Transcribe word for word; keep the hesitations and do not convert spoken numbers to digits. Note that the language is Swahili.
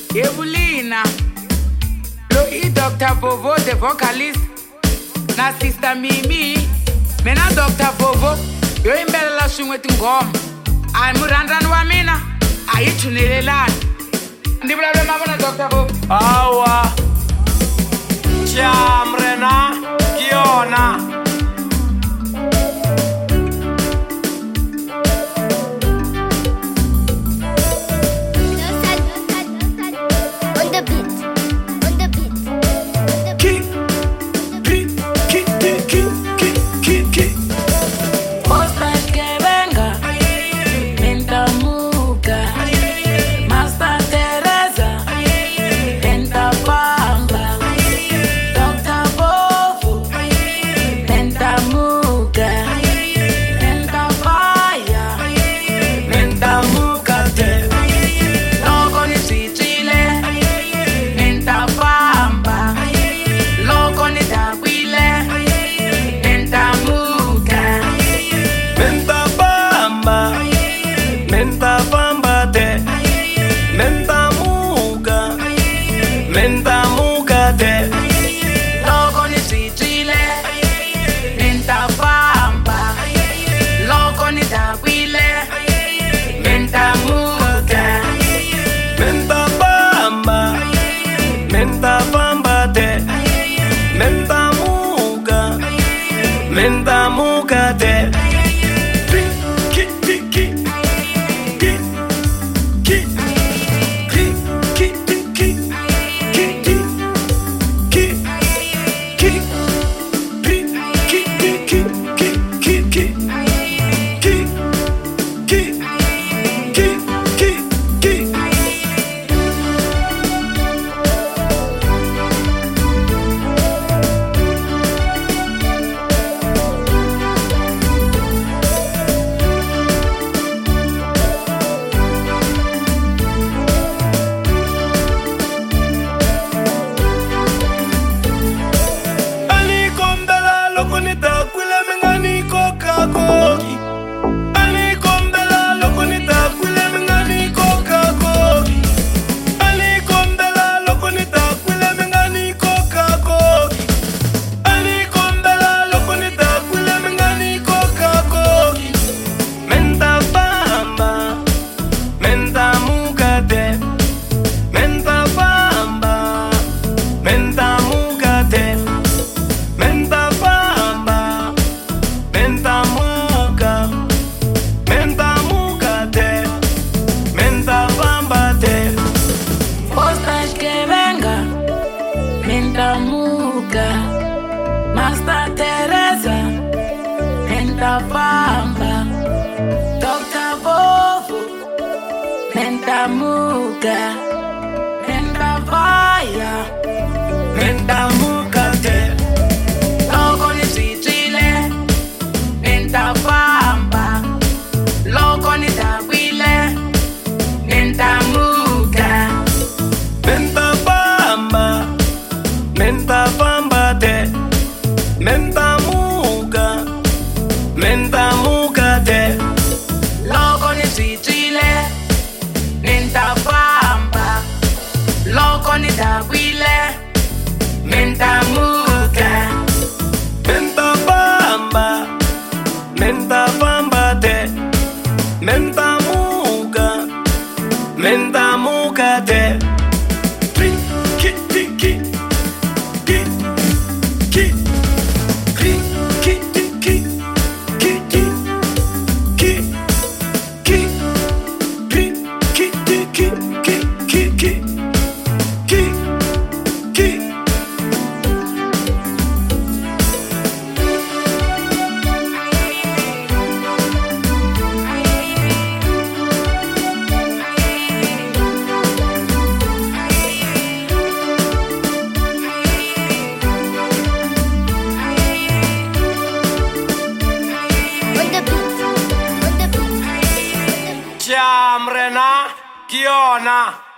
Evelina, lo i Doctor Vovo, the vocalist, na Sister Mimi, mena Doctor Vovo, yo imbele la shungwe ngoma. Ay muranda nwa mina, ay chunelelana. Ndi bla mabona Doctor Vovo. Awa, Chamrena, Kiona. Menta famba te, menta muka, menta muka te. Loco ni sicile, menta famba. Loco ni taquile, menta muka. Menta famba, menta famba te, menta muka, menta muka te. Menta muka, Master Teresa, menta famba. Doctor Vovo, menta muka, menta fire, Menta muka te. Loco ni sicile, menta famba. Loco ni taquile, menta muka. Menta famba, menta famba te, menta muka, menta muka te. Loco ni sicile, menta famba. Loco ni taquile, menta muka. Menta famba, menta famba te, menta muka, menta muka te. Chamrena, Kiona.